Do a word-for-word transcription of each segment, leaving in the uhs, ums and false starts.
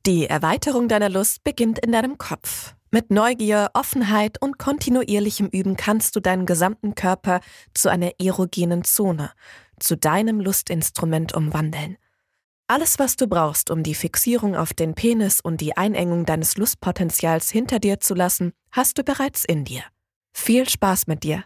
Die Erweiterung deiner Lust beginnt in deinem Kopf. Mit Neugier, Offenheit und kontinuierlichem Üben kannst du deinen gesamten Körper zu einer erogenen Zone, zu deinem Lustinstrument umwandeln. Alles, was du brauchst, um die Fixierung auf den Penis und die Einengung deines Lustpotenzials hinter dir zu lassen, hast du bereits in dir. Viel Spaß mit dir!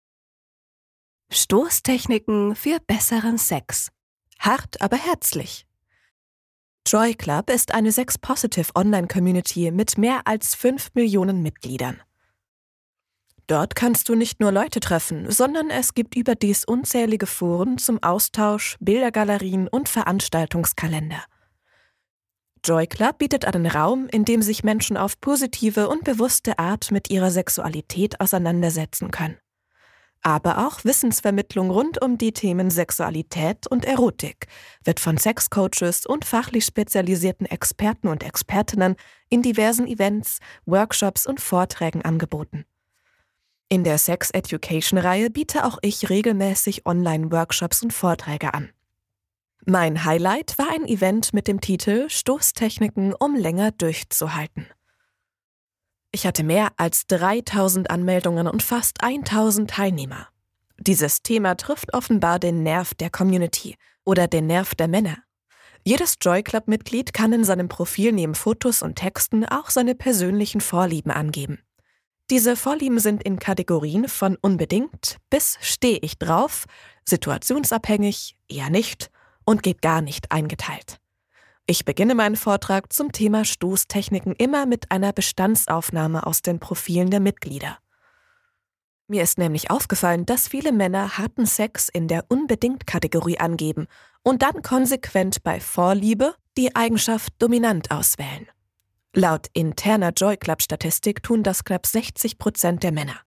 Stoßtechniken für besseren Sex. Hart, aber herzlich. Joy Club ist eine Sex-Positive-Online-Community mit mehr als fünf Millionen Mitgliedern. Dort kannst du nicht nur Leute treffen, sondern es gibt überdies unzählige Foren zum Austausch, Bildergalerien und Veranstaltungskalender. Joy Club bietet einen Raum, in dem sich Menschen auf positive und bewusste Art mit ihrer Sexualität auseinandersetzen können. Aber auch Wissensvermittlung rund um die Themen Sexualität und Erotik wird von Sexcoaches und fachlich spezialisierten Experten und Expertinnen in diversen Events, Workshops und Vorträgen angeboten. In der Sex Education-Reihe biete auch ich regelmäßig Online-Workshops und Vorträge an. Mein Highlight war ein Event mit dem Titel Stoßtechniken, um länger durchzuhalten. Ich hatte mehr als dreitausend Anmeldungen und fast tausend Teilnehmer. Dieses Thema trifft offenbar den Nerv der Community oder den Nerv der Männer. Jedes Joy Club-Mitglied kann in seinem Profil neben Fotos und Texten auch seine persönlichen Vorlieben angeben. Diese Vorlieben sind in Kategorien von unbedingt bis stehe ich drauf, situationsabhängig, eher nicht und geht gar nicht eingeteilt. Ich beginne meinen Vortrag zum Thema Stoßtechniken immer mit einer Bestandsaufnahme aus den Profilen der Mitglieder. Mir ist nämlich aufgefallen, dass viele Männer harten Sex in der Unbedingt-Kategorie angeben und dann konsequent bei Vorliebe die Eigenschaft dominant auswählen. Laut interner Joy Club-Statistik tun das knapp sechzig Prozent der Männer.